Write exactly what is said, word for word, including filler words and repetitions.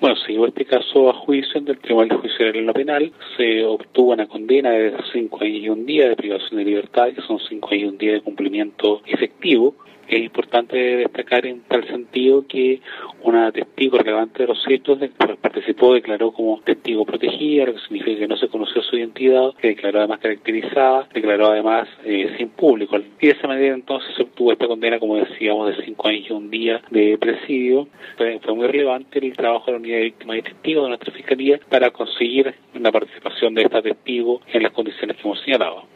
Bueno, se llevó este caso a juicio del Tribunal de Juicio de lo Penal, se obtuvo una condena de cinco años y un día de privación de libertad, que son cinco años y un día de cumplimiento efectivo. Es importante destacar en tal sentido que una testigo relevante de los hechos participó, declaró como testigo protegida, lo que significa que no se conoció su identidad, que declaró además caracterizada, declaró además eh, sin público. Y de esa manera entonces se obtuvo esta condena, como decíamos, de cinco años y un día de presidio. Fue, fue muy relevante el trabajo de la unidad de víctimas y testigos de nuestra Fiscalía para conseguir la participación de esta testigo en las condiciones que hemos señalado.